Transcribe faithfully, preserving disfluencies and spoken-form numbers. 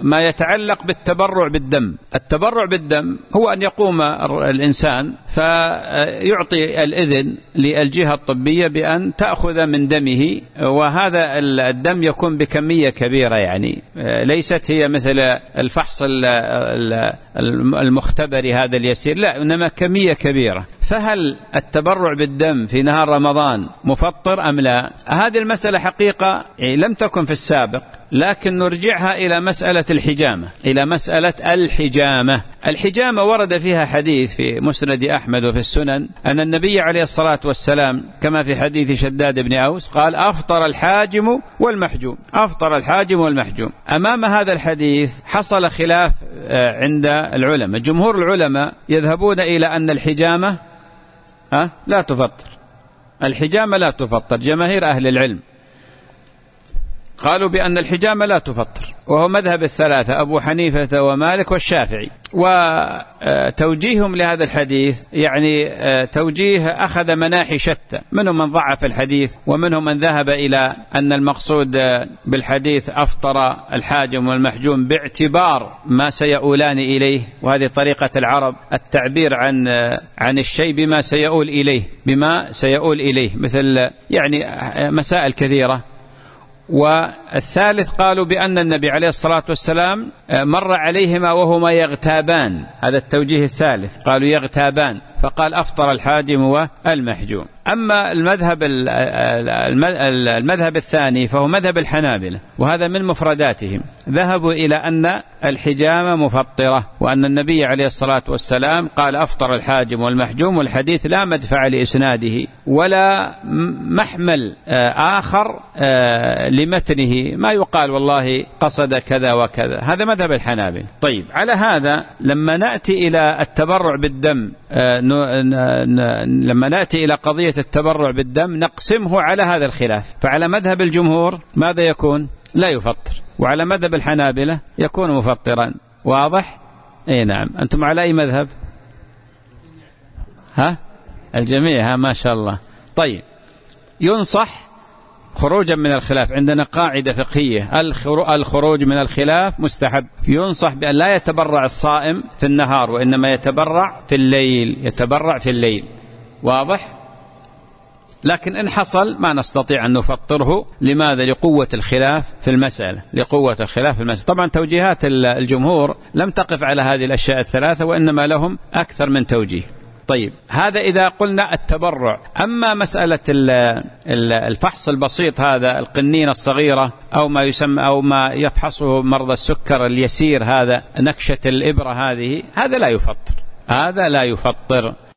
ما يتعلق بالتبرع بالدم. التبرع بالدم هو أن يقوم الإنسان فيعطي الإذن للجهة الطبية بأن تأخذ من دمه، وهذا الدم يكون بكمية كبيرة، يعني ليست هي مثل الفحص المختبر هذا اليسير، لا، إنما كمية كبيرة. فهل التبرع بالدم في نهار رمضان مفطر أم لا؟ هذه المسألة حقيقة لم تكن في السابق، لكن نرجعها إلى مسألة الحجامة إلى مسألة الحجامة. الحجامة ورد فيها حديث في مسند أحمد وفي السنن أن النبي عليه الصلاة والسلام كما في حديث شداد بن أوس قال: أفطر الحاجم والمحجوم. أفطر الحاجم والمحجوم. أمام هذا الحديث حصل خلاف عند العلماء. جمهور العلماء يذهبون إلى أن الحجامة أه؟ لا تفطر. الحجامة لا تفطر. جماهير أهل العلم قالوا بأن الحجامة لا تفطر، وهو مذهب الثلاثة أبو حنيفة ومالك والشافعي. وتوجيههم لهذا الحديث يعني توجيه أخذ مناحي شتى، منهم من ضعف الحديث، ومنهم من ذهب إلى أن المقصود بالحديث أفطر الحاجم والمحجوم باعتبار ما سيؤولان إليه، وهذه طريقة العرب التعبير عن عن الشيء بما سيؤول إليه بما سيؤول إليه مثل يعني مسائل كثيرة. والثالث قالوا بأن النبي عليه الصلاة والسلام مر عليهما وهما يغتابان، هذا التوجيه الثالث، قالوا يغتابان، فقال أفطر الحاجم والمحجوم. أما المذهب المذهب الثاني فهو مذهب الحنابلة، وهذا من مفرداتهم، ذهبوا إلى أن الحجامة مفطرة، وأن النبي عليه الصلاة والسلام قال أفطر الحاجم والمحجوم، والحديث لا مدفع لإسناده ولا محمل آخر لمتنه ما يقال والله قصد كذا وكذا. هذا مذهب الحنابلة. طيب، على هذا لما نأتي إلى التبرع بالدم، لما نأتي إلى قضية التبرع بالدم نقسمه على هذا الخلاف. فعلى مذهب الجمهور ماذا يكون؟ لا يفطر، وعلى مذهب الحنابلة يكون مفطرا. واضح؟ اي نعم. أنتم على أي مذهب؟ ها؟ الجميع، ها، ما شاء الله. طيب، ينصح خروجا من الخلاف، عندنا قاعدة فقهية: الخروج من الخلاف مستحب. ينصح بأن لا يتبرع الصائم في النهار، وإنما يتبرع في الليل، يتبرع في الليل. واضح؟ لكن إن حصل ما نستطيع أن نفطره. لماذا؟ لقوة الخلاف في المسألة، لقوة الخلاف في المسألة. طبعا توجيهات الجمهور لم تقف على هذه الأشياء الثلاثة، وإنما لهم أكثر من توجيه. طيب، هذا إذا قلنا التبرع. أما مسألة الفحص البسيط، هذا القنينة الصغيرة أو ما يسمى أو ما يفحصه مرضى السكر اليسير، هذا نكشة الإبرة، هذه هذا لا يفطر، هذا لا يفطر.